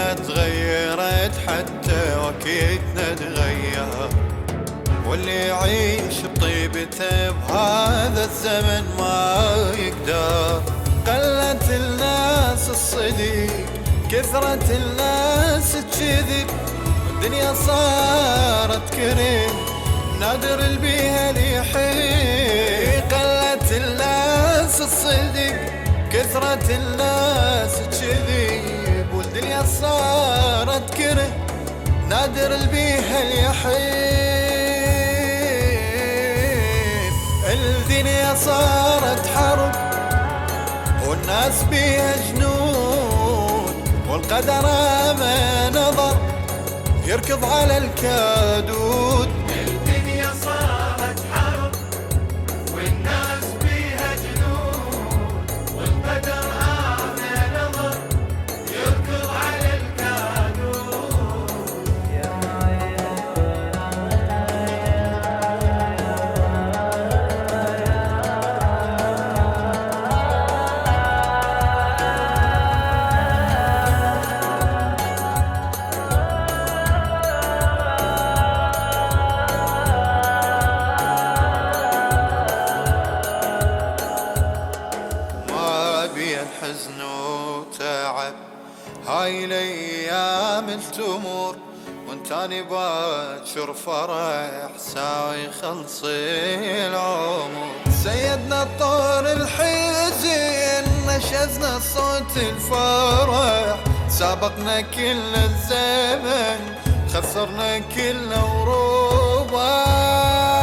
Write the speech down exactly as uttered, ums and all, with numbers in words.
كلها تغيرت حتى وكيتنا تغير، واللي يعيش بطيبته بهذا الزمن ما يقدر. قلت الناس الصديق كثرة الناس تكذب، والدنيا صارت كريم نادر البيها ليحيي. قلت الناس الصديق كثرة الناس تكذب، والدنيا صارت كريم نادر البيها ليحيي. الدنيا صارت حرب والناس بيها جنود، والقدر ما نظر يركض على الكادود. الدنيا صارت حرب والناس بيها جنود، والقدر ما نظر يركض على الكادود. حزن وتعب هاي الايام التمر، وانتاني باكر فرح ساوي خلصي العمر. سيدنا الطور الحزين نشزنا صوت الفرح، سابقنا كل الزمن خسرنا كل وروبه.